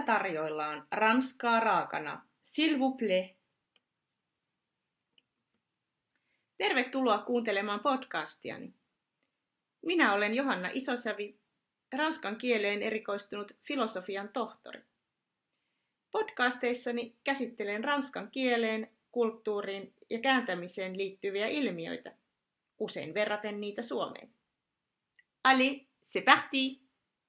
tarjoillaan ranskaa raakana. S'il vous plaît. Tervetuloa kuuntelemaan podcastiani. Minä olen Johanna Isosävi, ranskan kieleen erikoistunut filosofian tohtori. Podcasteissani käsittelen ranskan kieleen, kulttuuriin ja kääntämiseen liittyviä ilmiöitä, usein verraten niitä suomeen. Allez, c'est parti!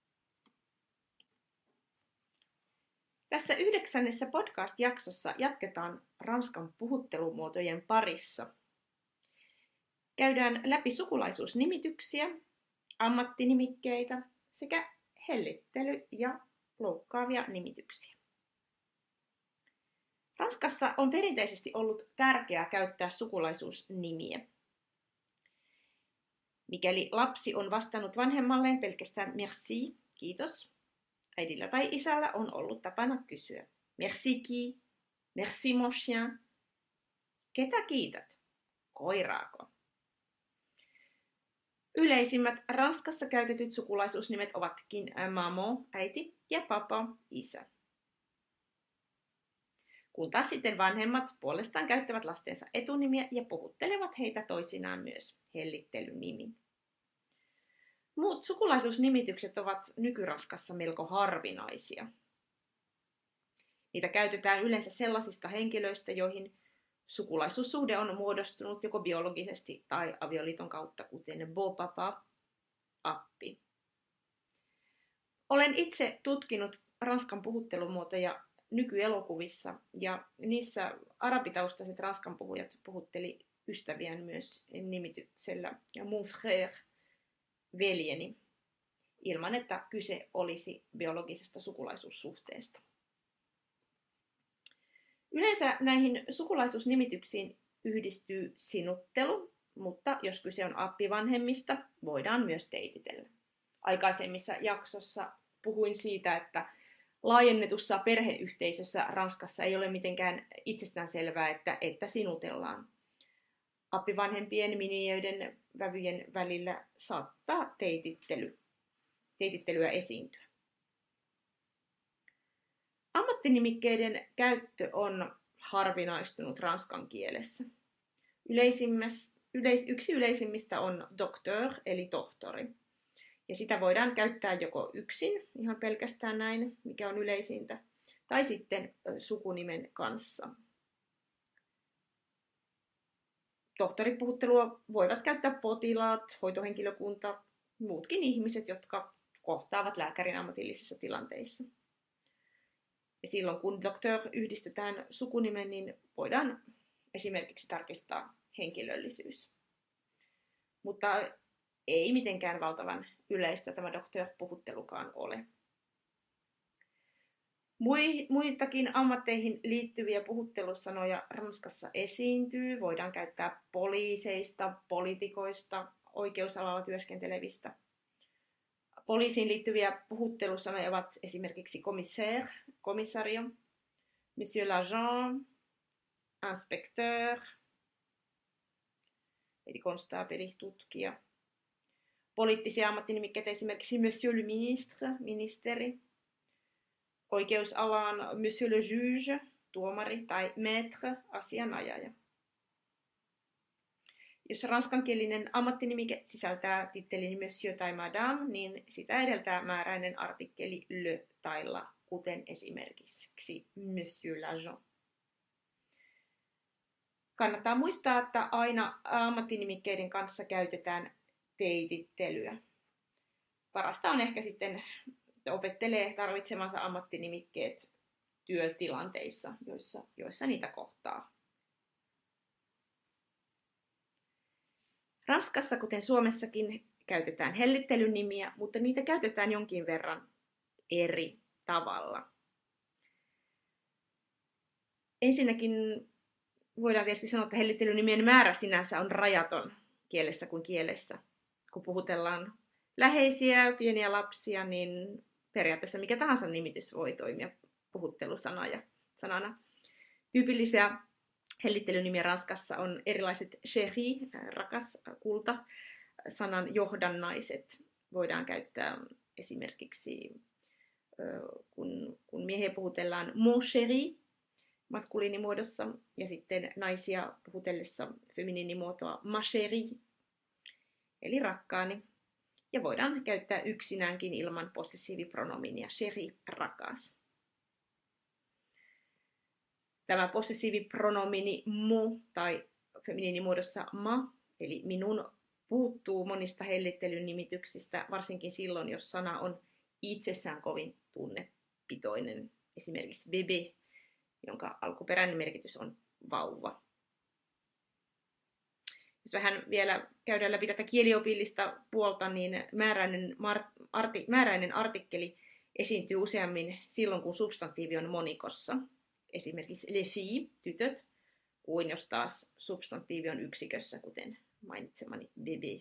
Tässä 9. podcast-jaksossa jatketaan ranskan puhuttelumuotojen parissa. Käydään läpi sukulaisuusnimityksiä, ammattinimikkeitä sekä hellittely- ja loukkaavia nimityksiä. Ranskassa on perinteisesti ollut tärkeää käyttää sukulaisuusnimiä. Mikäli lapsi on vastannut vanhemmalleen pelkästään merci, kiitos, äidillä tai isällä on ollut tapana kysyä merci qui, merci mon chien. Ketä kiität? Koiraako? Yleisimmät Ranskassa käytetyt sukulaisuusnimet ovatkin maman, äiti, ja papa, isä. Kun taas sitten vanhemmat puolestaan käyttävät lastensa etunimiä ja puhuttelevat heitä toisinaan myös hellittelynimi. Muut sukulaisuusnimitykset ovat nykyranskassa melko harvinaisia. Niitä käytetään yleensä sellaisista henkilöistä, joihin sukulaisuussuhde on muodostunut joko biologisesti tai avioliiton kautta, kuten beau-papa, appi. Olen itse tutkinut ranskan puhuttelumuotoja nykyelokuvissa, ja niissä arabitaustaiset ranskan puhujat puhutteli ystäviään myös nimityksellä mon frère, veljeni, ilman että kyse olisi biologisesta sukulaisuussuhteesta. Yleensä näihin sukulaisuusnimityksiin yhdistyy sinuttelu, mutta jos kyse on appivanhemmista, voidaan myös teititellä. Aikaisemmissa jaksossa puhuin siitä, että laajennetussa perheyhteisössä Ranskassa ei ole mitenkään itsestäänselvää, että sinutellaan. Appivanhempien miniöiden vävyjen välillä saattaa teitittelyä esiintyä. Ammattinimikkeiden käyttö on harvinaistunut ranskan kielessä. Yksi yleisimmistä on docteur eli tohtori. Ja sitä voidaan käyttää joko yksin, ihan pelkästään näin, mikä on yleisintä, tai sitten sukunimen kanssa. Tohtoripuhuttelua voivat käyttää potilaat, hoitohenkilökunta, muutkin ihmiset, jotka kohtaavat lääkärin ammatillisissa tilanteissa. Ja silloin kun docteur yhdistetään sukunimen, niin voidaan esimerkiksi tarkistaa henkilöllisyys. Mutta ei mitenkään valtavan yleistä tämä docteur-puhuttelukaan ole. Muitakin ammatteihin liittyviä puhuttelusanoja Ranskassa esiintyy. Voidaan käyttää poliiseista, poliitikoista, oikeusalalla työskentelevistä. Poliisiin liittyviä puhuttelusanoja ovat esimerkiksi commissaire, komissario, monsieur l'agent, inspecteur, eli konstaapeli, tutkija. Poliittisia ammattinimikkeitä esimerkiksi monsieur le ministre, ministeri. Oikeusalaan monsieur le juge, tuomari, tai maître, asianajaja. Jos ranskankielinen ammattinimike sisältää tittelin monsieur tai madame, niin sitä edeltää määräinen artikkeli le tai la, kuten esimerkiksi monsieur l'agent. Kannattaa muistaa, että aina ammattinimikkeiden kanssa käytetään teitittelyä. Parasta on ehkä sitten opettelee tarvitsemansa ammattinimikkeet työtilanteissa, joissa niitä kohtaa. Ranskassa, kuten Suomessakin, käytetään hellittelynimiä, mutta niitä käytetään jonkin verran eri tavalla. Ensinnäkin voidaan tietysti sanoa, että hellittelynimien määrä sinänsä on rajaton kielessä kuin kielessä. Kun puhutellaan läheisiä, pieniä lapsia, niin periaatteessa mikä tahansa nimitys voi toimia puhuttelusanana. Tyypillisiä hellittelynimiä Ranskassa on erilaiset chéri, rakas, kulta, sanan johdannaiset. Voidaan käyttää esimerkiksi kun miehiä puhutellaan mon chéri maskuliinimuodossa ja sitten naisia puhutellessa feminiinimuotoa ma chérie, eli rakkaani. Ja voidaan käyttää yksinäänkin ilman possessiivipronominia chéri, rakas. Tämä possessiivipronomini mu tai feminiinimuodossa ma, eli minun, puuttuu monista hellittelyn nimityksistä, varsinkin silloin, jos sana on itsessään kovin tunnepitoinen, esimerkiksi bébé, jonka alkuperäinen merkitys on vauva. Jos vähän vielä käydään läpi tätä kieliopillista puolta, niin määräinen artikkeli esiintyy useammin silloin, kun substantiivi on monikossa. Esimerkiksi les filles, tytöt, kuin jos taas substantiivi on yksikössä, kuten mainitsemani bébé.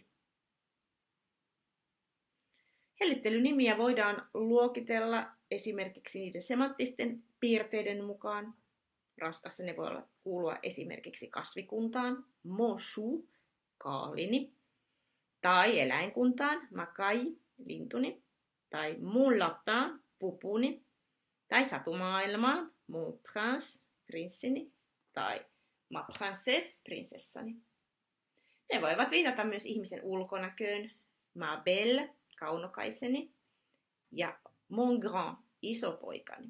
Hellittelynimiä voidaan luokitella esimerkiksi niiden semanttisten piirteiden mukaan. Ranskassa ne voi kuulua esimerkiksi kasvikuntaan, mon chou, kaalini, tai eläinkuntaan, macaille, lintuni, tai mon lapin, pupuni, tai satumaailmaan, mon prince, prinssini, tai ma princesse, prinsessani. Ne voivat viitata myös ihmisen ulkonäköön, ma belle, kaunokaiseni, ja mon grand, isopoikani.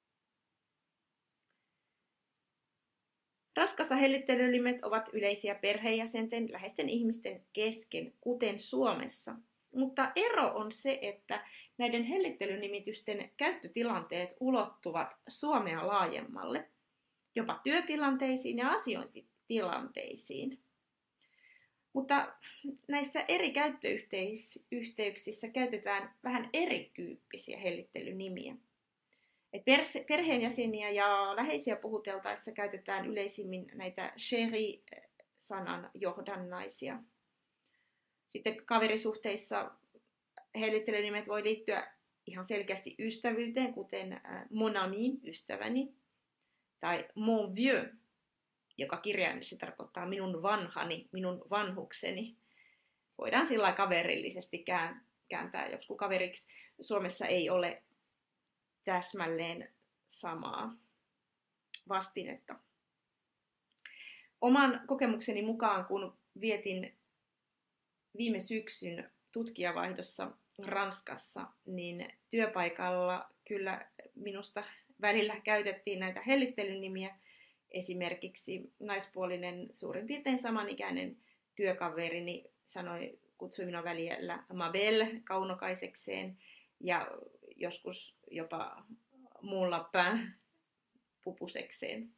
Ranskassa hellittelynimet ovat yleisiä perheenjäsenten, läheisten ihmisten kesken, kuten Suomessa. Mutta ero on se, että näiden hellittelynimitysten käyttötilanteet ulottuvat Suomea laajemmalle, jopa työtilanteisiin ja asiointitilanteisiin. Mutta näissä eri käyttöyhteyksissä käytetään vähän erityyppisiä hellittelynimiä. Perheenjäseniä ja läheisiä puhuteltaessa käytetään yleisimmin näitä chéri-sanan johdannaisia. Sitten kaverisuhteissa hellittelynimet voi liittyä ihan selkeästi ystävyyteen, kuten mon ami, ystäväni, tai mon vieux, joka kirjaimellisesti tarkoittaa minun vanhani, minun vanhukseni. Voidaan sillä kaverillisesti kääntää joku kaveriksi. Suomessa ei ole täsmälleen samaa vastinetta. Oman kokemukseni mukaan, kun vietin viime syksyn tutkijavaihdossa Ranskassa, niin työpaikalla kyllä minusta välillä käytettiin näitä hellittelynimiä. Esimerkiksi naispuolinen suurin piirtein samanikäinen työkaverini kutsui minua välillä ma belle kaunokaisekseen ja joskus jopa mon lapin pupusekseen.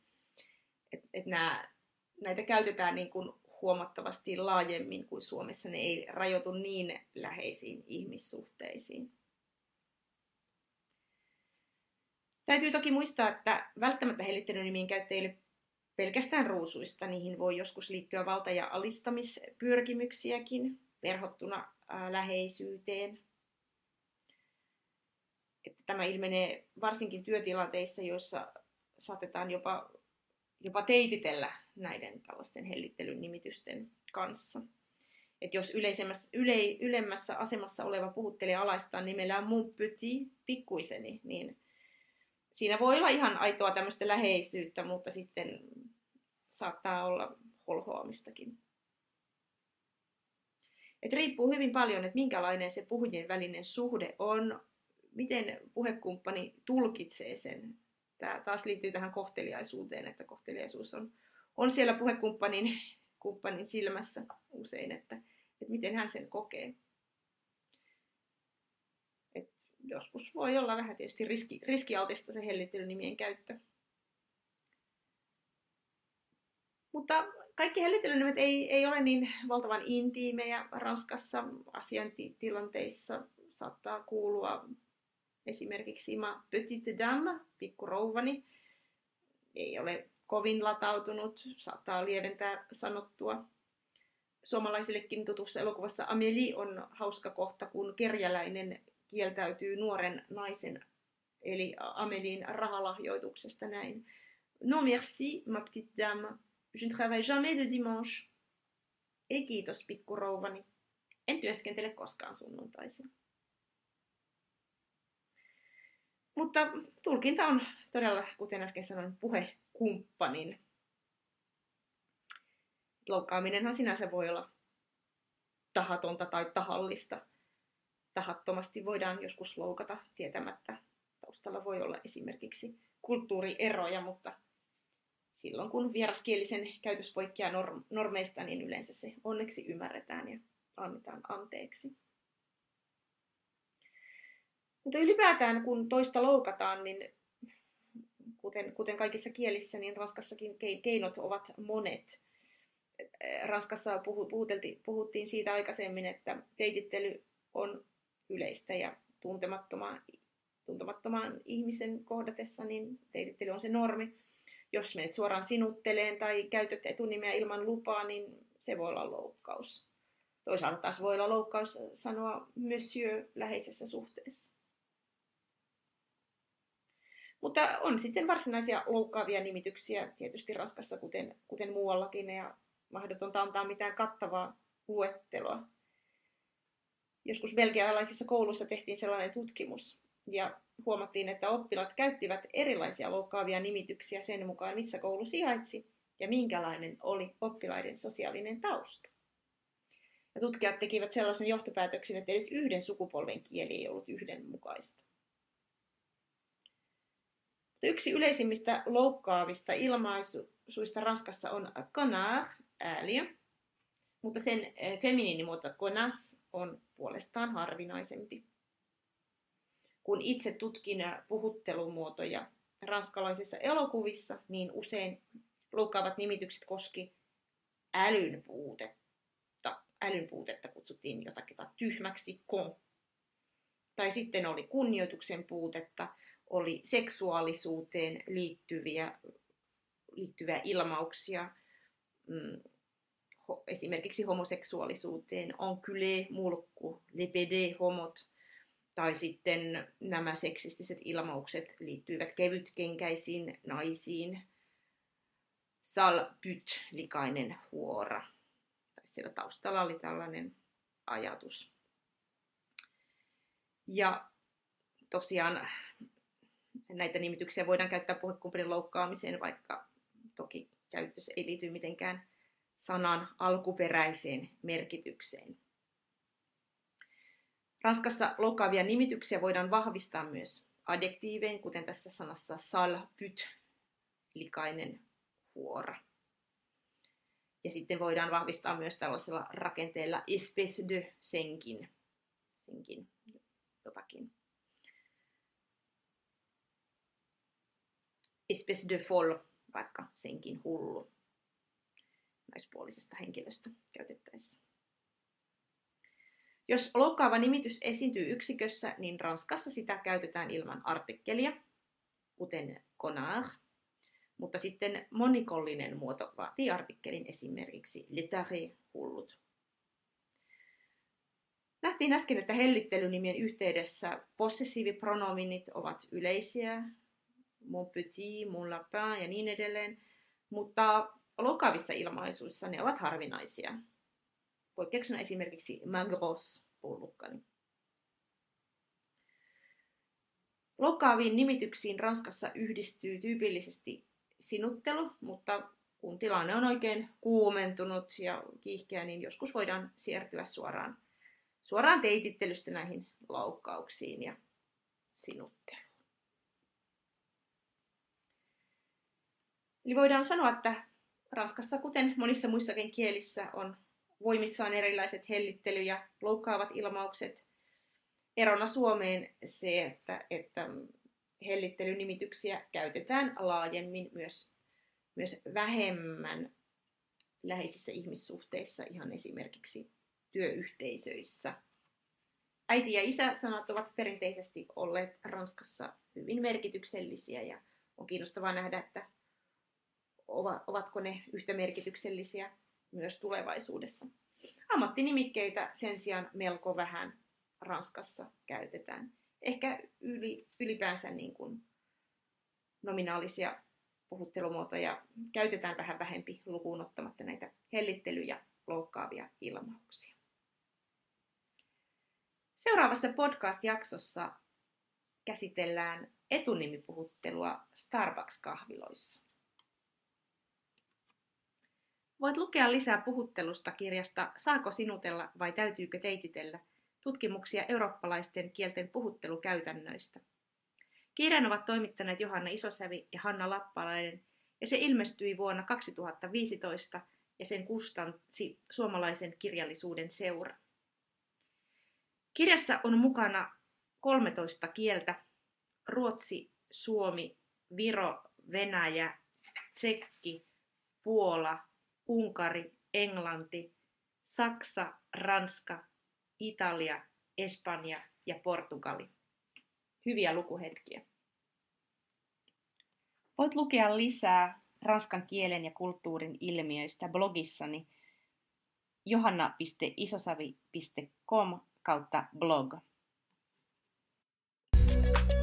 Näitä käytetään niin kuin huomattavasti laajemmin kuin Suomessa. Ne ei rajoitu niin läheisiin ihmissuhteisiin. Täytyy toki muistaa, että välttämättä hellittelynimien käyttö ei ole pelkästään ruusuista. Niihin voi joskus liittyä valta- ja alistamispyrkimyksiäkin verhottuna läheisyyteen. Että tämä ilmenee varsinkin työtilanteissa, joissa saatetaan jopa teititellä näiden tällaisten hellittelynimitysten kanssa. Et jos ylemmässä asemassa oleva puhuttelee alaistaan nimellään mon petit, pikkuiseni, niin siinä voi olla ihan aitoa tämmöistä läheisyyttä, mutta sitten saattaa olla holhoamistakin. Et riippuu hyvin paljon, että minkälainen se puhujien välinen suhde on, miten puhekumppani tulkitsee sen. Tämä taas liittyy tähän kohteliaisuuteen, että kohteliaisuus on siellä puhekumppanin silmässä usein, että miten hän sen kokee. Et joskus voi olla vähän tietysti riskialtista se hellittelynimien käyttö. Mutta kaikki hellittelynimet ei ole niin valtavan intiimejä. Ranskassa asiointitilanteissa saattaa kuulua esimerkiksi ma petite dame, pikkurouvani, ei ole kovin latautunut, saattaa lieventää sanottua. Suomalaisillekin tutussa elokuvassa Amélie on hauska kohta, kun kerjäläinen kieltäytyy nuoren naisen, eli Amélien rahalahjoituksesta näin. Non merci, ma petite dame, je ne travaille jamais le dimanche. Ei kiitos, pikkurouvani, en työskentele koskaan sunnuntaisin. Mutta tulkinta on todella, kuten äsken sanoin, puhekumppanin. Loukkaaminenhan sinänsä voi olla tahatonta tai tahallista. Tahattomasti voidaan joskus loukata tietämättä. Taustalla voi olla esimerkiksi kulttuurieroja, mutta silloin kun vieraskielisen käytös poikkeaa normeista, niin yleensä se onneksi ymmärretään ja annetaan anteeksi. Mutta ylipäätään kun toista loukataan, niin kuten kaikissa kielissä, niin ranskassakin keinot ovat monet. Ranskassa puhuttiin siitä aikaisemmin, että teitittely on yleistä ja tuntemattoman ihmisen kohdatessa, niin teitittely on se normi. Jos menet suoraan sinutteleen tai käytät etunimeä ilman lupaa, niin se voi olla loukkaus. Toisaalta taas voi olla loukkaus sanoa monsieur läheisessä suhteessa. Mutta on sitten varsinaisia loukkaavia nimityksiä tietysti Ranskassa, kuten muuallakin, ja mahdotonta antaa mitään kattavaa luetteloa. Joskus belgialaisissa kouluissa tehtiin sellainen tutkimus, ja huomattiin, että oppilaat käyttivät erilaisia loukkaavia nimityksiä sen mukaan, missä koulu sijaitsi ja minkälainen oli oppilaiden sosiaalinen tausta. Ja tutkijat tekivät sellaisen johtopäätöksen, että edes yhden sukupolven kieli ei ollut yhdenmukaista. Yksi yleisimmistä loukkaavista ilmaisuista Ranskassa on canard, ääliö, mutta sen feminiinimuoto connasse on puolestaan harvinaisempi. Kun itse tutkin puhuttelumuotoja ranskalaisissa elokuvissa, niin usein loukkaavat nimitykset koski älyn puutetta. Älyn puutetta kutsuttiin jotakin tyhmäksi, con. Tai sitten oli kunnioituksen puutetta, oli seksuaalisuuteen liittyviä ilmauksia, esimerkiksi homoseksuaalisuuteen, enculé, mulkku, les PD, homot, tai sitten nämä seksistiset ilmaukset liittyivät kevytkenkäisiin naisiin, sale pute, likainen huora. Tai siellä taustalla oli tällainen ajatus. Ja tosiaan näitä nimityksiä voidaan käyttää puhekumppanin loukkaamiseen, vaikka toki käytös ei liity mitenkään sanan alkuperäiseen merkitykseen. Ranskassa loukkaavia nimityksiä voidaan vahvistaa myös adjektiivein, kuten tässä sanassa sale pute, likainen huora. Ja sitten voidaan vahvistaa myös tällaisella rakenteella espèce de, senkin jotakin. Espèce de folle, vaikka senkin hullu, naispuolisesta henkilöstä käytettäessä. Jos loukkaava nimitys esiintyy yksikössä, niin Ranskassa sitä käytetään ilman artikkelia, kuten connard, mutta sitten monikollinen muoto vaatii artikkelin, esimerkiksi les tarés, hullut. Nähtiin äsken, että hellittelynimien yhteydessä possessiivipronominit ovat yleisiä, mon petit, mon lapin ja niin edelleen, mutta loukkaavissa ilmaisuissa ne ovat harvinaisia. Poikkeuksena esimerkiksi ma grosse, pullukkani. Loukkaaviin nimityksiin Ranskassa yhdistyy tyypillisesti sinuttelu, mutta kun tilanne on oikein kuumentunut ja kiihkeä, niin joskus voidaan siirtyä suoraan teitittelystä näihin loukkauksiin ja sinutteluun. Eli voidaan sanoa, että Ranskassa, kuten monissa muissakin kielissä, on voimissaan erilaiset hellittely- ja loukkaavat ilmaukset. Erona Suomeen se, että hellittelynimityksiä käytetään laajemmin myös vähemmän läheisissä ihmissuhteissa, ihan esimerkiksi työyhteisöissä. Äiti- ja isä-sanat ovat perinteisesti olleet Ranskassa hyvin merkityksellisiä ja on kiinnostavaa nähdä, että ovatko ne yhtä merkityksellisiä myös tulevaisuudessa. Ammattinimikkeitä sen sijaan melko vähän Ranskassa käytetään. Ehkä ylipäänsä niin kuin nominaalisia puhuttelumuotoja käytetään vähän vähempi lukuun ottamatta näitä hellittely- ja loukkaavia ilmauksia. Seuraavassa podcast-jaksossa käsitellään etunimipuhuttelua Starbucks-kahviloissa. Voit lukea lisää puhuttelusta kirjasta Saako sinutella vai täytyykö teititellä? Tutkimuksia eurooppalaisten kielten puhuttelukäytännöistä. Kirjan ovat toimittaneet Johanna Isosävi ja Hanna Lappalainen, ja se ilmestyi vuonna 2015 ja sen kustansi Suomalaisen kirjallisuuden seura. Kirjassa on mukana 13 kieltä: ruotsi, suomi, viro, venäjä, tsekki, puola, unkari, englanti, saksa, ranska, Italia, Espanja ja Portugali. Hyviä lukuhetkiä. Voit lukea lisää ranskan kielen ja kulttuurin ilmiöistä blogissani johanna.isosavi.com/blog.